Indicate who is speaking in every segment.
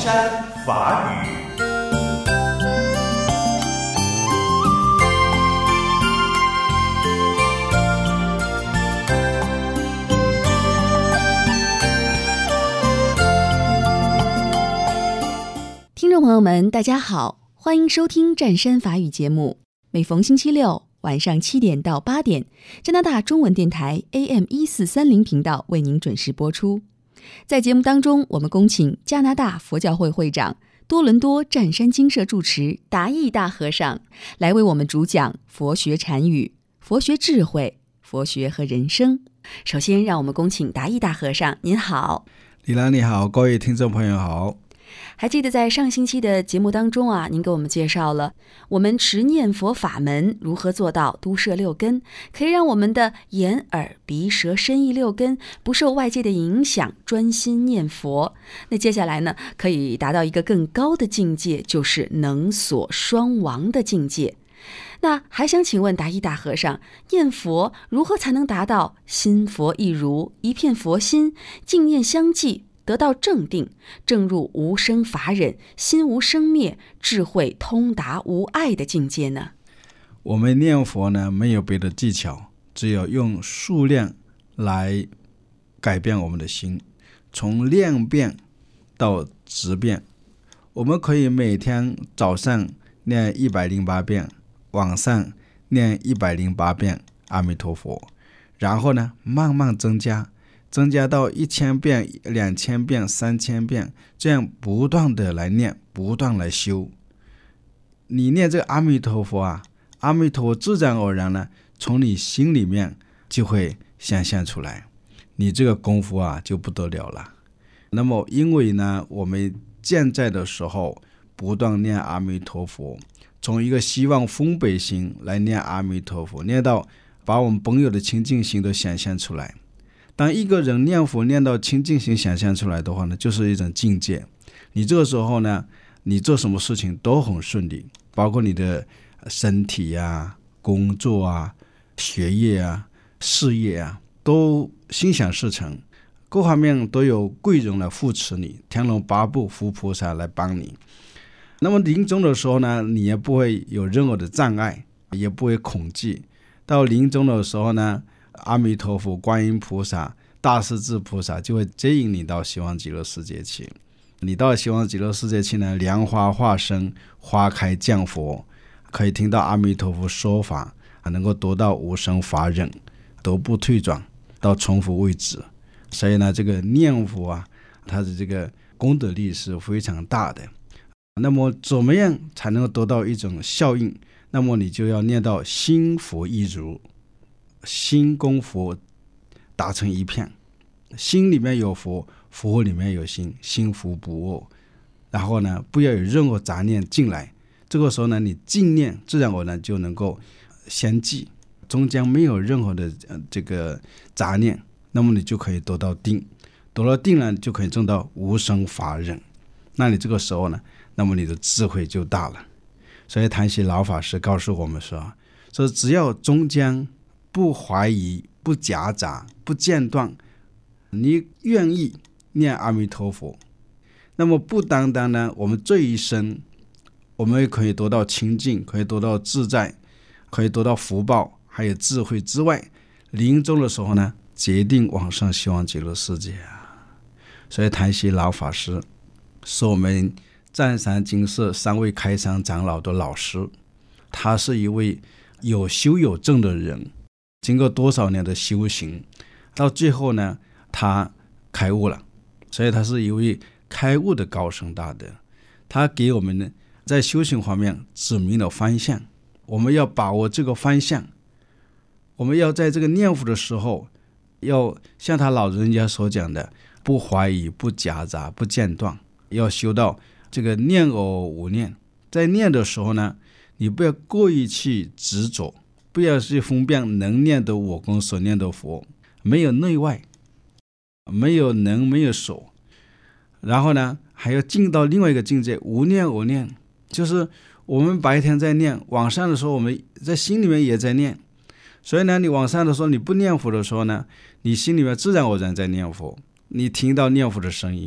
Speaker 1: 山法语。
Speaker 2: 听众朋友们，大家好，欢迎收听湛山法语节目。每逢星期六晚上7点到8点，加拿大中文电台 AM1430 频道为您准时播出。在节目当中，我们恭请加拿大佛教会会长、多伦多湛山精舍住持达义大和尚来为我们主讲佛学禅语、佛学智慧、佛学和人生。首先，让我们恭请达义大和尚。您好。
Speaker 3: 李兰你好，各位听众朋友好。
Speaker 2: 还记得在上星期的节目当中您给我们介绍了我们持念佛法门如何做到都摄六根，可以让我们的眼耳鼻舌身意六根不受外界的影响，专心念佛。那接下来呢，可以达到一个更高的境界，就是能所双亡的境界。那还想请问达义大和尚，念佛如何才能达到心佛一如，一片佛心，净念相继，得到正定，正入无生法忍，心无生灭，智慧通达无碍的境界呢？
Speaker 3: 我们念佛呢，没有别的技巧，只有用数量来改变我们的心，从量变到质变。我们可以每天早上念108遍，晚上念108遍阿弥陀佛，然后呢慢慢增加到1000遍、2000遍、3000遍，这样不断的来念，不断来修。你念这个阿弥陀佛阿弥陀佛自然而然呢，从你心里面就会显现出来，你这个功夫就不得了了。那么因为呢，我们健在的时候不断念阿弥陀佛，从一个希望丰沛心来念阿弥陀佛，念到把我们本有的清净心都显现出来。当一个人念佛念到清净心显现出来的话呢，就是一种境界。你这个时候呢，你做什么事情都很顺利，包括你的身体工作学业事业都心想事成，各方面都有贵人来扶持你，天龙八部佛菩萨来帮你。那么临终的时候呢，你也不会有任何的障碍，也不会恐惧。到临终的时候呢，阿弥陀佛、观音菩萨、大势至菩萨就会接引你到西方极乐世界去。你到西方极乐世界去呢，莲花化身，花开见佛，可以听到阿弥陀佛说法，能够得到无生法忍，都不退转，到重复为止。所以呢，这个念佛它的这个功德力是非常大的。那么怎么样才能够得到一种效应？那么你就要念到心佛一如，心跟佛达成一片，心里面有佛，佛里面有心，心佛不二。然后呢，不要有任何杂念进来，这个时候呢，你净念自然而然就能够相继，中间没有任何的这个杂念，那么你就可以得到定，得到定了就可以证到无生法忍。那你这个时候呢，那么你的智慧就大了。所以谭喜老法师告诉我们说只要中间不怀疑、不夹杂、不间断，你愿意念阿弥陀佛，那么不单单呢，我们这一生我们也可以得到清净，可以得到自在，可以得到福报，还有智慧之外，临终的时候呢，决定往上西方极乐世界所以谭喜老法师是我们湛山精舍3位开山长老的老师，他是一位有修有证的人，经过多少年的修行，到最后呢，他开悟了，所以他是一位开悟的高僧大德。他给我们呢，在修行方面指明了方向，我们要把握这个方向，我们要在这个念佛的时候，要像他老人家所讲的，不怀疑、不夹杂、不间断，要修到这个念而无念。在念的时候呢，你不要过于去执着，不要去分辨能念的我跟所念的佛，没有内外，没有能，没有所。然后呢，还要进到另外一个境界，无念而念，就是我们白天在念，晚上的时候我们在心里面也在念。所以呢，你晚上的时候你不念佛的时候呢，你心里面自然而然在念佛，你听到念佛的声音，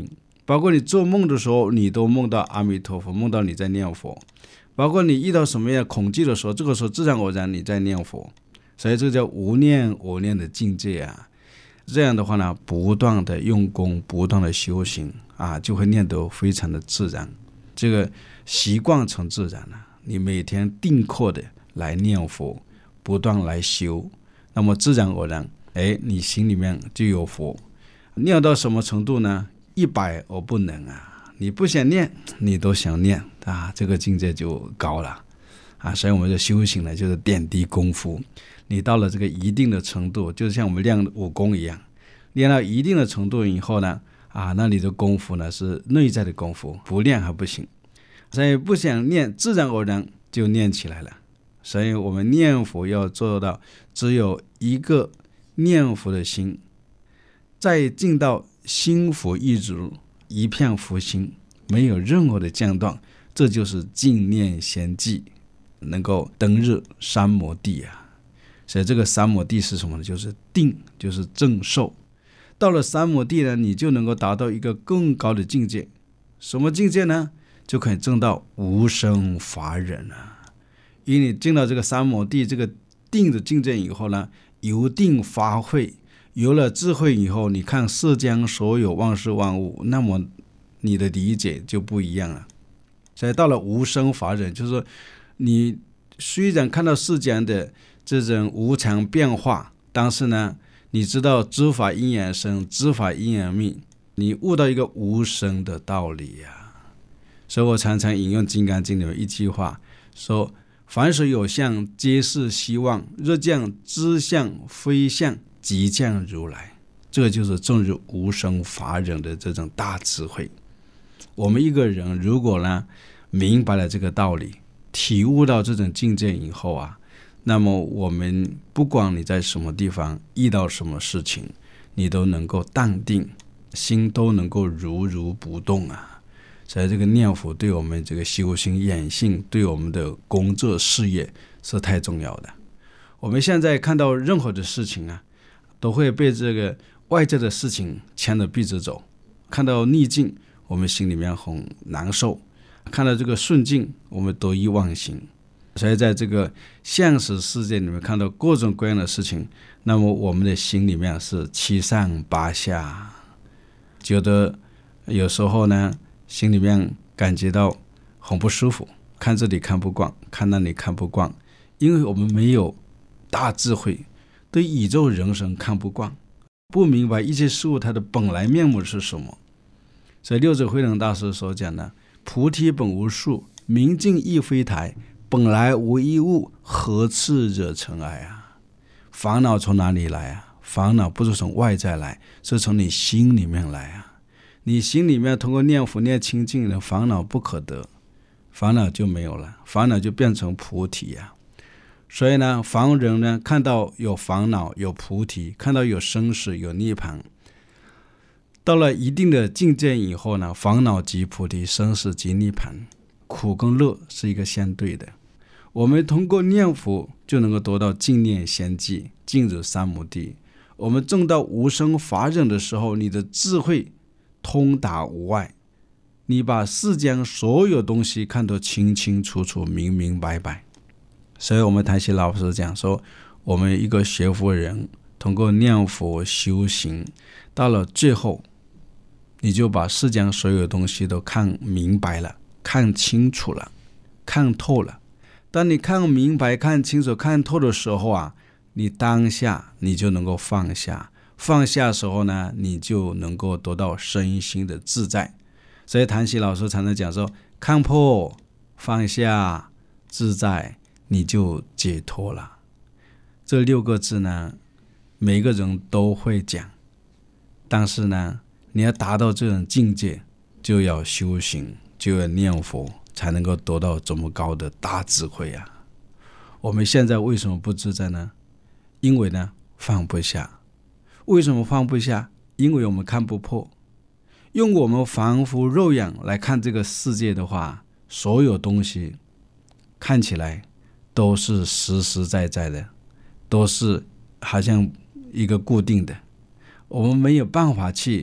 Speaker 3: 包括你做梦的时候，你都梦到阿弥陀佛，梦到你在念佛。包括你遇到什么样恐惧的时候，这个时候自然而然你在念佛。所以这叫无念我念的境界啊。这样的话呢，不断的用功，不断的修行啊，就会念得非常的自然。这个习惯成自然了，你每天定课的来念佛，不断来修，那么自然而然，你心里面就有佛。念到什么程度呢？100而不能啊，你不想念，你都想念啊，这个境界就高了啊。所以我们的修行呢，就是点滴功夫。你到了这个一定的程度，就像我们练武功一样，练到一定的程度以后呢，那你的功夫呢是内在的功夫，不练还不行。所以不想念，自然而然就念起来了。所以我们念佛要做到只有一个念佛的心，再进到心佛一如，一片佛心，没有任何的间断，这就是净念先记，能够登入三摩地啊。所以这个三摩地是什么呢？就是定，就是正受。到了三摩地呢，你就能够达到一个更高的境界。什么境界呢？就可以证到无生法忍啊。因为你进到这个三摩地这个定的境界以后呢，由定发慧，有了智慧以后，你看世间所有万事万物，那么你的理解就不一样了。所以到了无生法忍，就是说你虽然看到世间的这种无常变化，但是呢，你知道知法因缘生，知法因缘灭，你悟到一个无生的道理啊。所以我常常引用《金刚经》里面一句话，说凡所有相，皆是希望，若将知相非相，即将如来。这个就是证入无生法忍的这种大智慧。我们一个人如果呢明白了这个道理，体悟到这种境界以后啊，那么我们不管你在什么地方遇到什么事情，你都能够淡定，心都能够如如不动啊。所以这个念佛对我们这个修行养性，对我们的工作事业是太重要的。我们现在看到任何的事情啊，都会被这个外在的事情牵着鼻子走。看到逆境，我们心里面很难受；看到这个顺境，我们得意忘形。所以在这个现实世界里面看到各种各样的事情，那么我们的心里面是七上八下，觉得有时候呢心里面感觉到很不舒服，看这里看不惯，看那里看不惯，因为我们没有大智慧，对宇宙人生看不惯，不明白一切事物它的本来面目是什么。所以六祖慧能大师所讲的，菩提本无树，明镜亦非台，本来无一物，何处惹尘埃啊。烦恼从哪里来啊？烦恼不是从外在来，是从你心里面来啊。你心里面通过念佛念清净的烦恼不可得，烦恼就没有了，烦恼就变成菩提啊。所以呢，凡人呢看到有烦恼有菩提，看到有生死有涅槃，到了一定的境界以后呢，烦恼即菩提，生死即涅槃，苦跟乐是一个相对的。我们通过念佛就能够得到净念先记，进入三摩地。我们证到无生法忍的时候，你的智慧通达无碍，你把世间所有东西看得清清楚楚，明明白白。所以我们谭鑫老师讲说，我们一个学佛人通过念佛修行，到了最后你就把世间所有东西都看明白了，看清楚了，看透了。当你看明白看清楚看透的时候啊，你当下你就能够放下，放下的时候呢，你就能够得到身心的自在。所以谭鑫老师常常讲说，看破放下自在，你就解脱了。这6个字呢，每个人都会讲，但是呢，你要达到这种境界，就要修行，就要念佛，才能够得到这么高的大智慧啊。我们现在为什么不自在呢？因为呢，放不下。为什么放不下？因为我们看不破。用我们凡夫肉眼来看这个世界的话，所有东西看起来都是实实在在的，都是好像一个固定的，我们没有办法去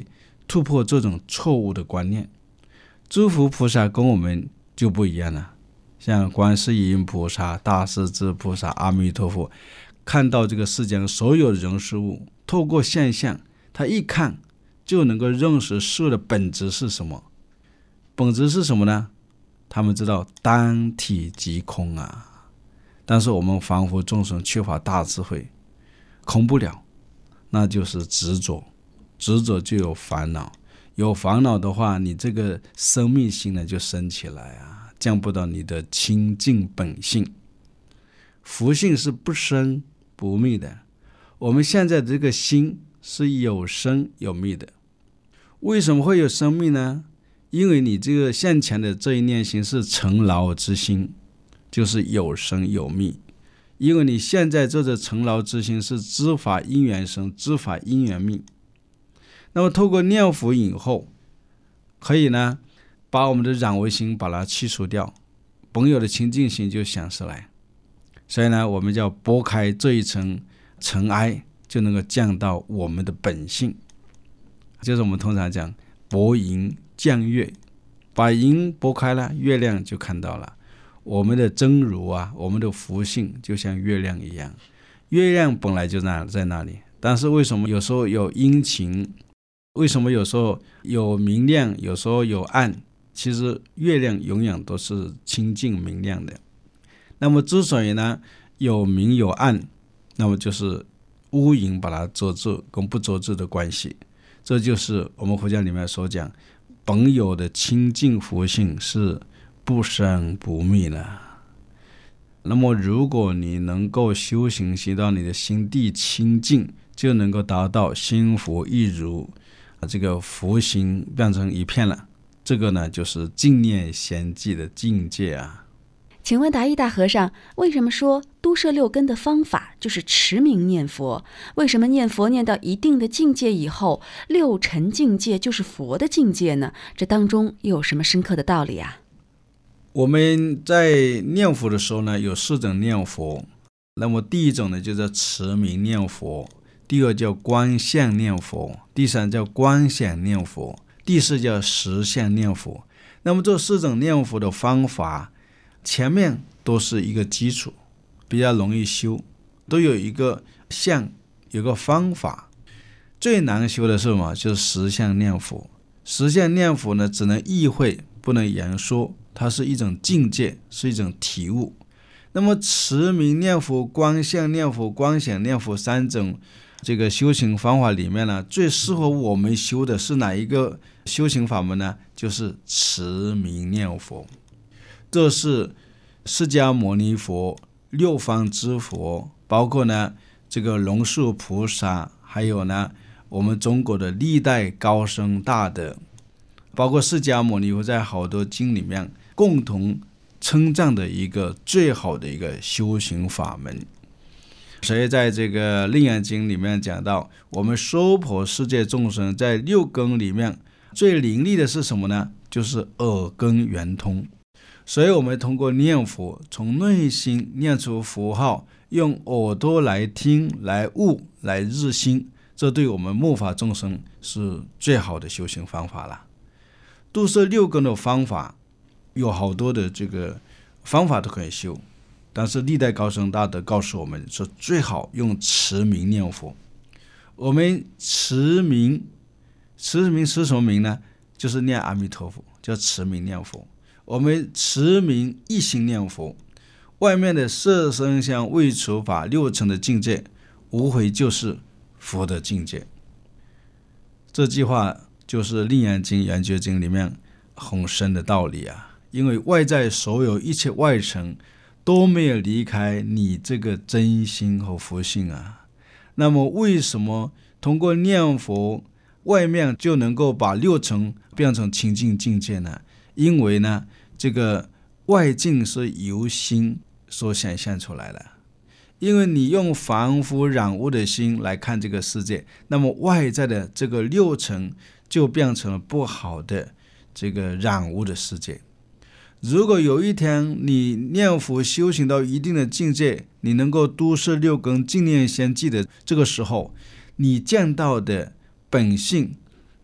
Speaker 3: 突破这种错误的观念。诸佛菩萨跟我们就不一样了，像观世音菩萨、大势至菩萨、阿弥陀佛，看到这个世间所有的人事物，透过现象，他一看就能够认识事物的本质是什么。本质是什么呢？他们知道单体即空啊。但是我们凡夫众生缺乏大智慧，空不了，那就是执着，执着就有烦恼，有烦恼的话，你这个生命心呢就升起来啊，降不到你的清净本性。福性是不生不灭的，我们现在这个心是有生有灭的。为什么会有生命呢？因为你这个现前的这一念心是尘劳之心，就是有生有灭。因为你现在这个尘劳之心是知法因缘生，知法因缘灭。那么透过念佛以后，可以呢把我们的染为心把它去除掉，本有的清净心就显示来。所以呢，我们要拨开这一层尘埃，就能够降到我们的本性。就是我们通常讲拨云降月，把云拨开了，月亮就看到了。我们的真如啊，我们的福性就像月亮一样，月亮本来就在那里，但是为什么有时候有阴晴，为什么有时候有明亮，有时候有暗？其实月亮永远都是清净明亮的。那么之所以呢有明有暗，那么就是乌云把它遮住跟不遮住的关系。这就是我们佛教里面所讲本有的清净福性是不生不灭的。那么如果你能够修行到你的心地清净，就能够达到心佛一如，这个福心变成一片了。这个呢就是净念贤寂的境界啊。
Speaker 2: 请问达义大和尚，为什么说都摄六根的方法就是持名念佛？为什么念佛念到一定的境界以后，六尘境界就是佛的境界呢？这当中又有什么深刻的道理啊？
Speaker 3: 我们在念佛的时候呢，有四种念佛。那么第一种呢，就叫持名念佛；第二叫观相念佛；第三叫观想念佛；第四叫实相念佛。那么这四种念佛的方法，前面都是一个基础，比较容易修，都有一个相，有个方法。最难修的是什么？就是实相念佛。实相念佛呢，只能意会，不能言说，它是一种境界，是一种体悟。那么持名念佛、观相念佛、观想念佛三种这个修行方法里面呢，最适合我们修的是哪一个修行法门呢？就是持名念佛。这是释迦牟尼佛、六方之佛，包括呢这个龙树菩萨，还有呢我们中国的历代高僧大德，包括释迦牟尼佛在好多经里面共同称赞的一个最好的一个修行法门。所以在这个楞严经里面讲到，我们娑婆世界众生在六根里面最伶俐的是什么呢？就是耳根圆通。所以我们通过念佛，从内心念出佛号，用耳朵来听，来悟，来入心，这对我们末法众生是最好的修行方法了。度摄六根的方法有好多的这个方法都可以修，但是历代高僧大德告诉我们说，最好用持名念佛。我们持名持什么名呢？就是念阿弥陀佛，叫持名念佛。我们持名一心念佛，外面的色声香味触法六尘的境界，无非就是佛的境界。这句话就是楞严经圆觉经里面很深的道理啊。因为外在所有一切外尘都没有离开你这个真心和佛性啊。那么为什么通过念佛，外面就能够把六尘变成清净境界呢？因为呢，这个外境是由心所显现出来的。因为你用凡夫染污的心来看这个世界，那么外在的这个六尘就变成了不好的这个染污的世界。如果有一天你念佛修行到一定的境界，你能够都摄六根净念先记的这个时候，你见到的本性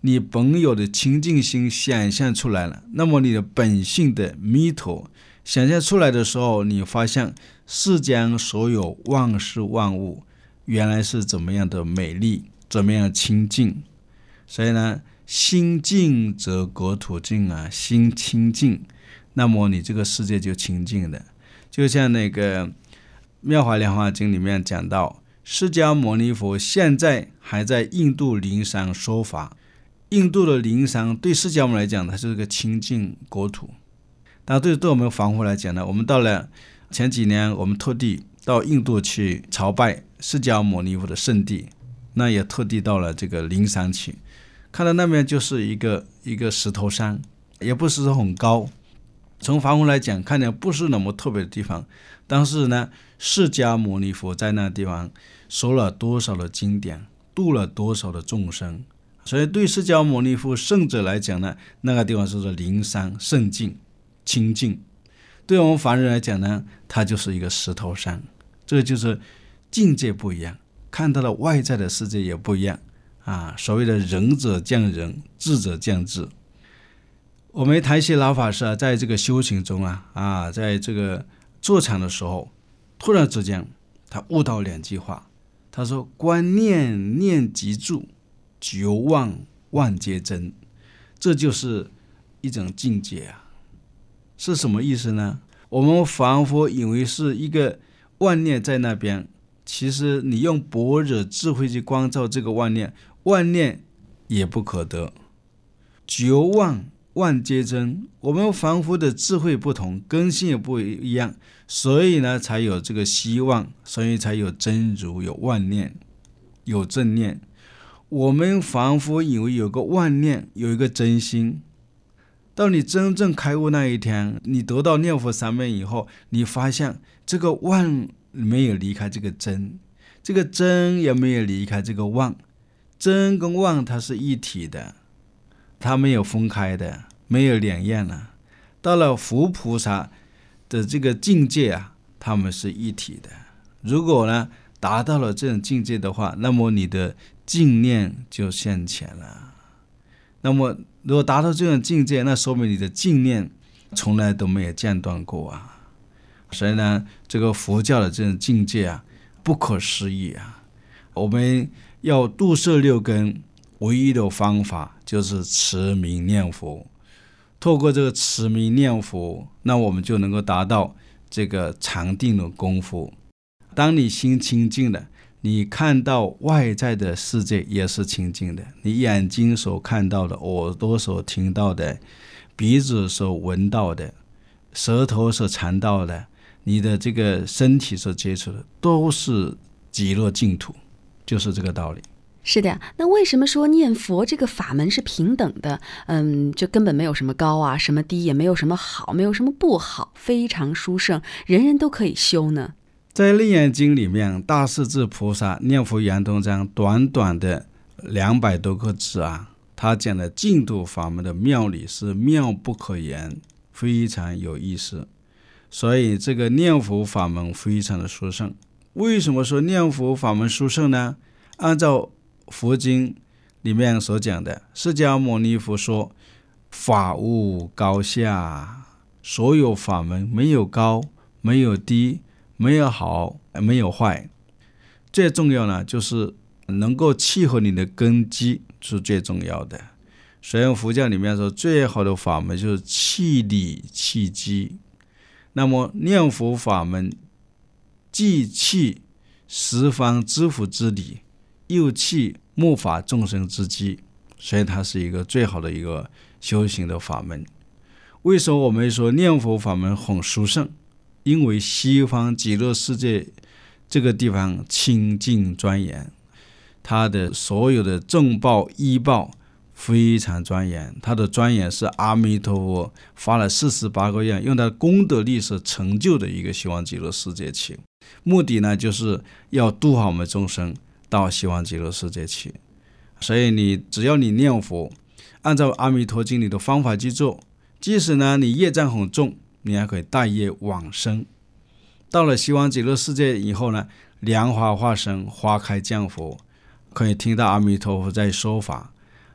Speaker 3: 你本有的清净心显现出来了，那么你的本性的弥陀显现出来的时候，你发现世间所有万事万物原来是怎么样的美丽，怎么样清净。所以呢，心净则国土净啊，心清净，那么你这个世界就清净的。就像那个《妙法莲华经》里面讲到，释迦牟尼佛现在还在印度灵山说法。印度的灵山对释迦牟尼来讲，它是个清净国土。但对我们凡夫来讲呢，我们到了前几年，我们特地到印度去朝拜释迦牟尼佛的圣地，那也特地到了这个灵山去，看到那边就是一个石头山，也不是很高。从凡夫来讲，看见不是那么特别的地方，但是呢，释迦牟尼佛在那地方说了多少的经典，度了多少的众生，所以对释迦牟尼佛圣者来讲呢，那个地方是灵山圣境清净。对我们凡人来讲呢，它就是一个石头山。这个就是境界不一样，看到的外在的世界也不一样啊。所谓的仁者见仁，智者见智。我们台西老法师在这个修行中在这个坐禅的时候，突然之间他悟到2句话。他说：观念念即住，久忘忘皆真。这就是一种境界啊。是什么意思呢？我们凡夫以为是一个万念在那边，其实你用般若智慧去关照这个万念，万念也不可得。久忘忘皆真，我们凡夫的智慧不同，根性也不一样，所以呢才有这个希望，所以才有真如，有万念，有正念。我们凡夫以为有个万念，有一个真心，到你真正开悟那一天，你得到念佛三昧以后，你发现这个万没有离开这个真，这个真也没有离开这个妄，真跟妄它是一体的，它没有分开的，没有两样了。到了佛菩萨的这个境界他们是一体的。如果呢达到了这种境界的话，那么你的净念就现前了。那么如果达到这种境界，那说明你的净念从来都没有间断过啊。所以呢，这个佛教的这种境界不可思议啊。我们要度摄6根，唯一的方法就是持名念佛。透过这个持名念佛，那我们就能够达到这个禅定的功夫。当你心清净了，你看到外在的世界也是清净的，你眼睛所看到的，耳朵所听到的，鼻子所闻到的，舌头所尝到的，你的这个身体所接触的，都是极乐净土，就是这个道理。
Speaker 2: 是的呀，那为什么说念佛这个法门是平等的？就根本没有什么高什么低，也没有什么好，没有什么不好，非常殊胜，人人都可以修呢？
Speaker 3: 在《楞严经》里面，大势至菩萨念佛圆通章短短的200多个字他讲的净土法门的妙理是妙不可言，非常有意思。所以这个念佛法门非常的殊胜。为什么说念佛法门殊胜呢？按照佛经里面所讲的，释迦牟尼佛说，法无高下，所有法门没有高，没有低，没有好，没有坏。最重要呢，就是能够契合你的根基是最重要的。所以佛教里面说，最好的法门就是契理契机。那么念佛法门既契十方知福之理，又契末法众生之机，所以它是一个最好的一个修行的法门。为什么我们说念佛法门很殊胜？因为西方极乐世界这个地方清净庄严，它的所有的正报依报非常庄严，它的庄严是阿弥陀佛发了48个愿，用他的功德力所成就的一个西方极乐世界去。目的呢，就是要度好我们众生到西方极乐世界去。所以只要你念佛，按照阿弥陀经里的方法去做，即使呢你业障很重，你还可以带业往生。到了西方极乐世界以后呢，莲花化身，花开见佛，可以听到阿弥陀佛在说法。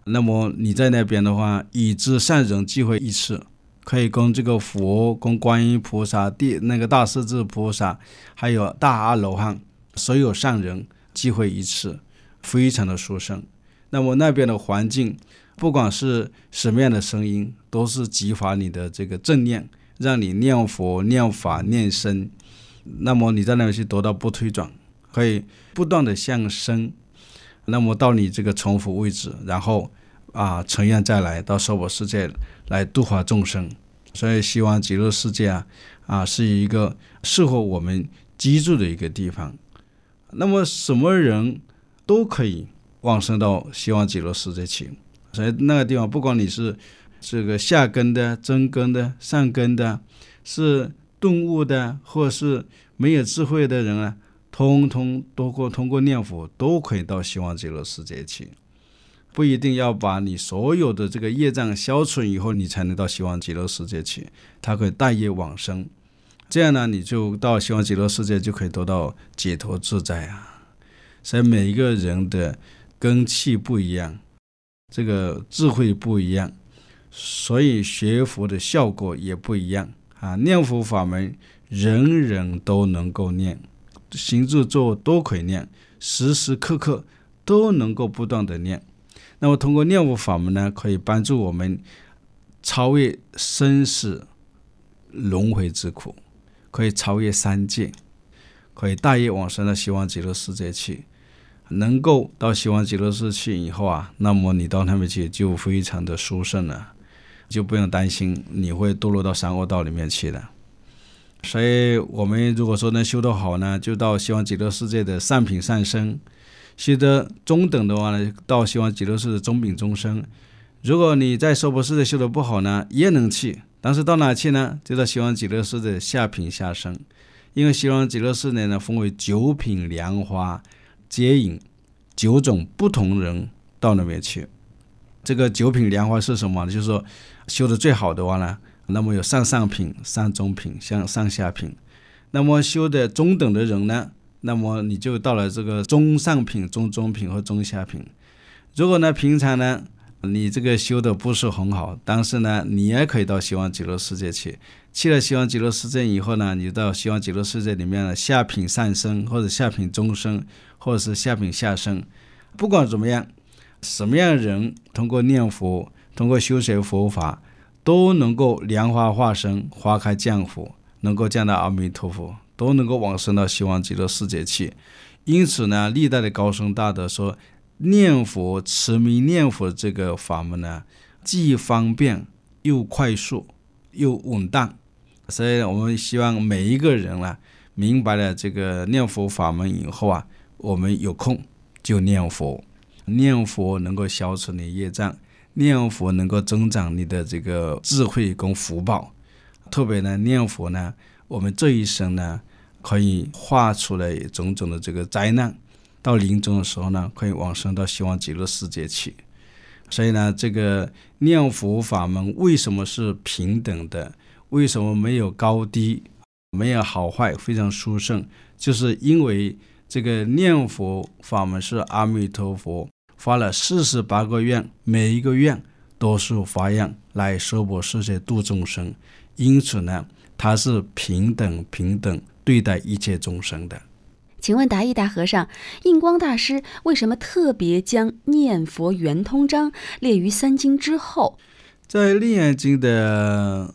Speaker 3: 那么你在那边的话，已知善人聚会一次，可以跟这个佛、跟观音菩萨、那个大势至菩萨，还有大阿罗汉，所有善人聚会一次，非常的殊胜。那么那边的环境，不管是什么样的声音，都是激发你的这个正念，让你念佛、念法、念僧。那么你在那边去得到不退转，可以不断的向生，那么到你这个重复位置，然后成愿再来到娑婆世界来度化众生。所以希望极乐世界是一个适合我们居住的一个地方。那么什么人都可以往生到希望极乐世界去。所以那个地方，不管你是这个下根的、真根的、上根的，是顿悟的，或是没有智慧的人通通通过念佛都可以到希望极乐世界去。不一定要把你所有的这个业障消除以后，你才能到希望极乐世界去，它可以带业往生。这样呢，你就到希望极乐世界就可以得到解脱自在所以每一个人的根器不一样，这个智慧不一样，所以学佛的效果也不一样念佛法门人人都能够念，行住坐都可以念，时时刻刻都能够不断的念。那么通过念佛法门呢，可以帮助我们超越生死轮回之苦，可以超越三界，可以大业往生到希望极乐世界去。能够到希望极乐世界去以后那么你到那边去就非常的殊胜了，就不用担心你会堕落到三恶道里面去了。所以我们如果说能修得好呢，就到希望极乐世界的上品上生；修得中等的话呢，到希望极乐世界的中品中生。如果你在娑婆世界修得不好呢，也能去，但是到哪去呢？就到希望极乐世界的下品下生。因为希望极乐世界呢，分为九品莲花接引9种不同人到那边去。这个九品莲花是什么呢？就是说修得最好的话呢，那么有上品、上中品、上下品。那么修得中等的人呢，那么你就到了这个中上品、中中品和中下品。如果呢平常呢你这个修的不是很好，但是呢你也可以到希望极乐世界去。去了希望极乐世界以后呢，你到希望极乐世界里面的下品上生，或者下品中生，或者是下品下生。不管怎么样，什么样的人通过念佛，通过修学佛法，都能够莲花化身，花开降伏，能够见到阿弥陀佛，都能够往生到希望极乐世界去。因此呢，历代的高僧大德说，念佛、持名念佛这个法门呢，既方便又快速又稳当。所以我们希望每一个人明白了这个念佛法门以后我们有空就念佛。念佛能够消除你业障，念佛能够增长你的这个智慧跟福报。特别呢，念佛呢，我们这一生呢，可以化出来种种的这个灾难，到临终的时候呢，可以往生到希望极乐世界去。所以呢，这个念佛法门为什么是平等的？为什么没有高低，没有好坏，非常殊胜？就是因为这个念佛法门是阿弥陀佛发了48个愿，每一个愿都是发愿来娑婆世界度众生，因此呢，它是平等对待一切众生的。
Speaker 2: 请问达义大和尚，印光大师为什么特别将念佛圆通章列于3经之后？
Speaker 3: 在《楞严经》的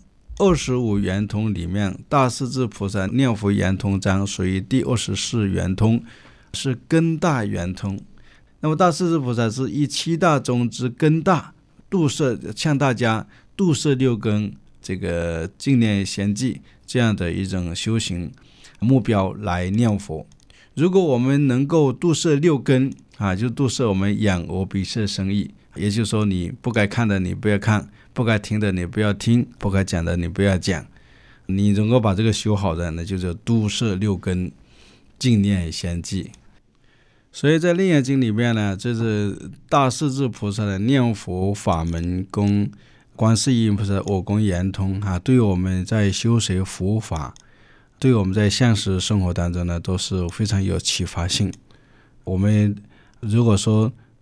Speaker 3: 25圆通里面，大势至菩萨念佛圆通章属于第24圆通，是根大圆通。那么大势至菩萨是以7大宗之根大度摄，向大家度摄6根，这个净念贤记这样的一种修行目标来念佛。如果我们能够度摄6根就度摄我们眼耳鼻舌身意，也就是说你不该看的你不要看，不该听的你不要听，不该讲的你不要讲。你能够把这个修好的，那就是度摄6根，净念贤记。所以在《楞严经》里面呢，这是大势至菩萨的念佛法门跟观世音菩萨我功圆通对我们在修学佛法，对我们在现实生活当中呢，都是非常有启发性。我们如果说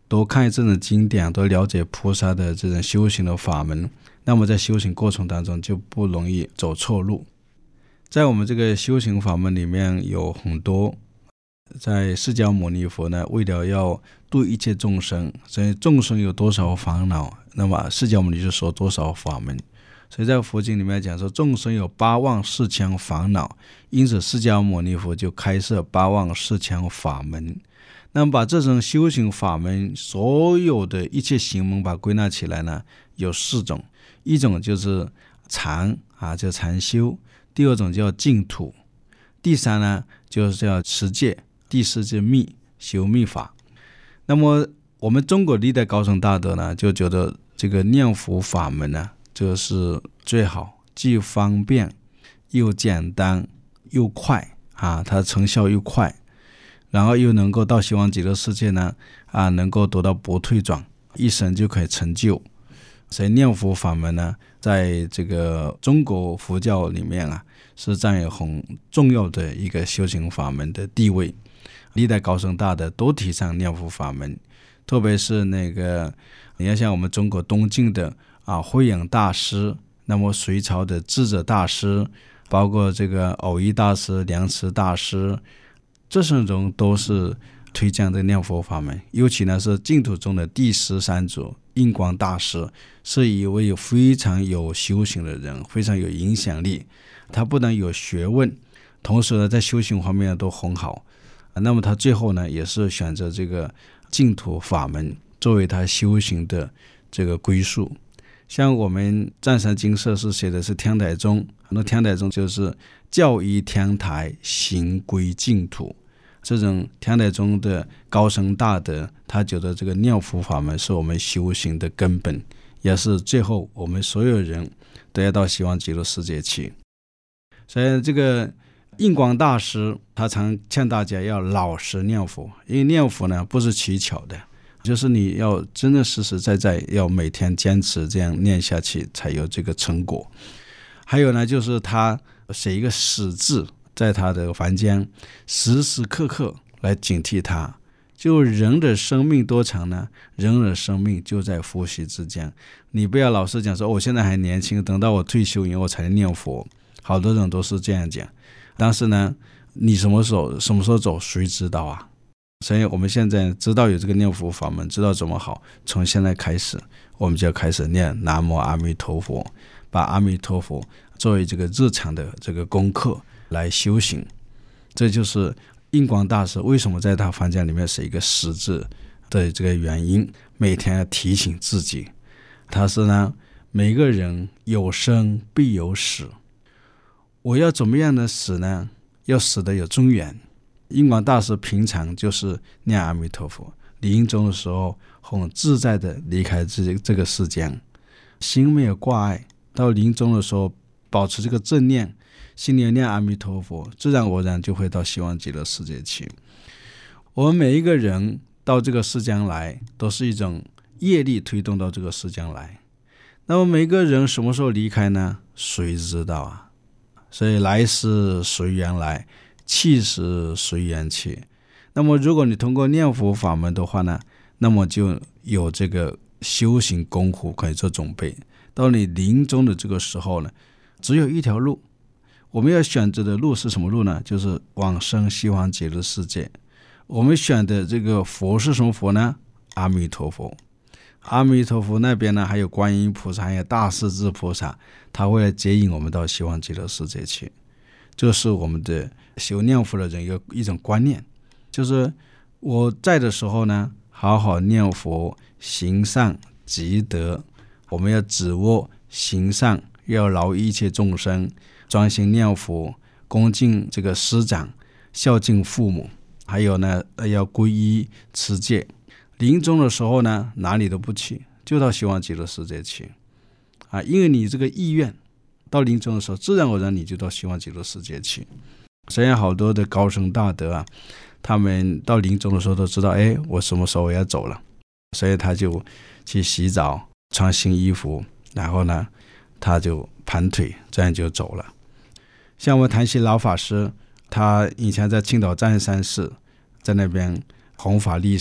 Speaker 3: 多看这种经典，多了解菩萨的这种修行的法门，那么在修行过程当中就不容易走错路。在我们这个修行法门里面有很多，在释迦牟尼佛呢，为了要度一切众生，所以众生有多少烦恼，那么释迦牟尼就说多少法门。所以在佛经里面讲说，众生有8万4千烦恼，因此释迦牟尼佛就开设8万4千法门。那么把这种修行法门所有的一切行门把它归纳起来呢，有4种。一种就是禅叫禅修，第2种叫净土，第3呢就是叫持戒，第4就是密，修密法。那么我们中国历代高僧大德呢，就觉得这个念佛法门呢，就是最好，既方便又简单又快它成效又快，然后又能够到西方极乐世界呢能够得到不退转，一生就可以成就。所以念佛法门呢，在这个中国佛教里面是占有很重要的一个修行法门的地位。历代高僧大德都提倡念佛法门，特别是那个你要像我们中国东晋的慧远大师，那么隋朝的智者大师，包括这个藕益大师、良池大师，这些人都是推荐的念佛法门。尤其呢是净土中的第13祖印光大师，是一位非常有修行的人，非常有影响力。他不但有学问，同时呢在修行方面都很好。那么他最后呢也是选择这个净土法门作为他修行的这个归宿。像我们湛山精舍是写的是天台宗，很多天台宗就是教依天台，行归净土。这种天台宗的高僧大德，他觉得这个念佛法门是我们修行的根本，也是最后我们所有人都要到西方极乐世界去。所以这个印光大师他常劝大家要老实念佛，因为念佛呢不是取巧的，就是你要真的实实在在要每天坚持这样念下去才有这个成果。还有呢就是他写一个死字在他的房间，时时刻刻来警惕他。就人的生命多长呢？人的生命就在呼吸之间。你不要老是讲说我现在还年轻，等到我退休以后才能念佛。好多人都是这样讲，但是呢你什么时候走谁知道啊？所以我们现在知道有这个念佛法门，知道怎么好，从现在开始我们就要开始念南无阿弥陀佛，把阿弥陀佛作为这个日常的这个功课来修行。这就是印光大师为什么在他房间里面写一个死字的这个原因，每天要提醒自己。他是呢，每个人有生必有死，我要怎么样的死呢？要死的有尊严。印光大师平常就是念阿弥陀佛，临终的时候很自在的离开这个世间，心没有挂碍，到临终的时候保持这个正念，心里念阿弥陀佛，自然而然就会到西方极乐世界去。我们每一个人到这个世间来，都是一种业力推动到这个世间来。那么每个人什么时候离开呢？谁知道啊？所以来时随缘来，去时随缘去。那么如果你通过念佛法门的话呢，那么就有这个修行功夫可以做准备。到你临终的这个时候呢，只有一条路。我们要选择的路是什么路呢？就是往生西方极乐世界。我们选的这个佛是什么佛呢？阿弥陀佛。阿弥陀佛那边呢，还有观音菩萨，还有大势至菩萨，他会来接引我们到西方极乐世界去。这是我们的修念佛的人有一种观念，就是我在的时候呢，好好念佛，行善积德。我们要指握行善，要饶益一切众生，专心念佛，恭敬这个师长，孝敬父母，还有呢要皈依持戒。临终的时候呢，哪里都不去，就到西方极乐世界去因为你这个意愿，到临终的时候自然而然你就到西方极乐世界去。虽然好多的高僧大德他们到临终的时候都知道我什么时候要走了，所以他就去洗澡，穿新衣服，然后呢他就盘腿，这样就走了。像我们谭锡老法师，他以前在青岛湛山寺，在那边弘法利生，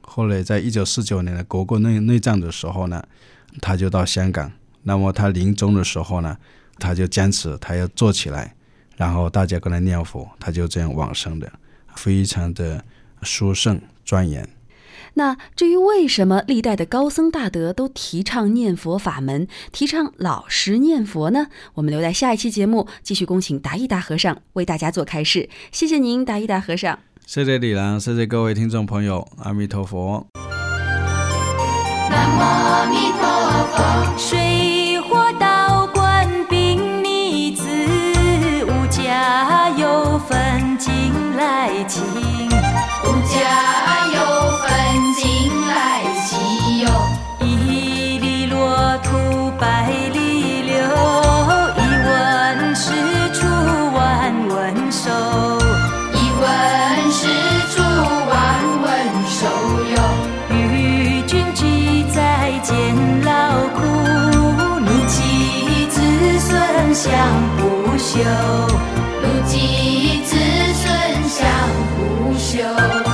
Speaker 3: 后来在1949年的国共内战的时候呢，他就到香港。那么他临终的时候呢，他就坚持他要做起来，然后大家跟他念佛，他就这样往生的，非常的殊胜庄严。
Speaker 2: 那至于为什么历代的高僧大德都提倡念佛法门，提倡老实念佛呢？我们留在下一期节目继续恭请达义大和尚为大家做开示。谢谢您，达义大和尚。
Speaker 3: 谢谢李郎，谢谢各位听众朋友，阿弥陀佛。
Speaker 4: 南无阿弥陀佛。
Speaker 5: 水火道观并逆子，无家有分金来请，
Speaker 4: 无家有分金来祈哟。
Speaker 5: 一粒落土百里流，一文是出万文收，
Speaker 4: 一文是出万文收哟。
Speaker 5: 与君俱在监牢苦，怒气子孙相不休，
Speaker 4: 怒气子孙相不休。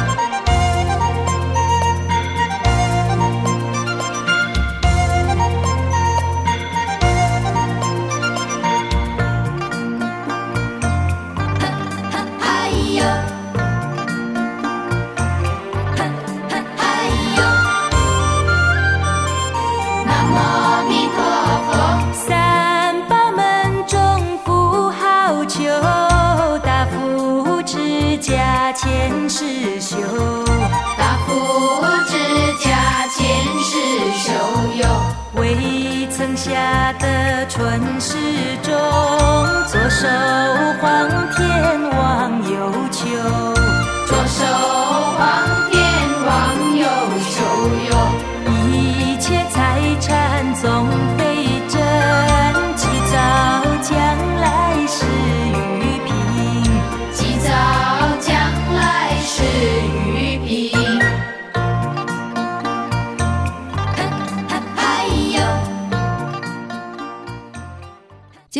Speaker 5: 前世修，
Speaker 4: 大福之家前世修哟。
Speaker 5: 未曾下得春世中，左手